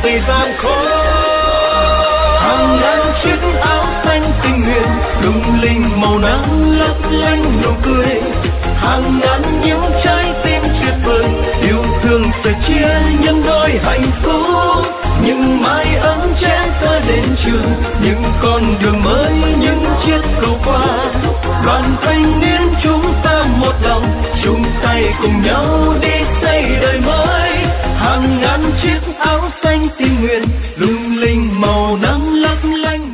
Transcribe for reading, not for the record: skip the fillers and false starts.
đầy gian khó. Hàng ngàn chiếc áo xanh tình nguyện lung linh màu nắng lấp lánh nụ cười. Hàng ngàn những trái tim tuyệt vời yêu thương sẻ chia những đôi hạnh phúc. Những mái ấm trẻ thơ đến trường, những con đường mới, những chiếc cầu qua. Đoàn thanh niên chúng ta một lòng, chung tay cùng nhau đi xây đời mới. Hàng ngàn chiếc áo xanh tình nguyện lung linh màu nắng lấp lánh.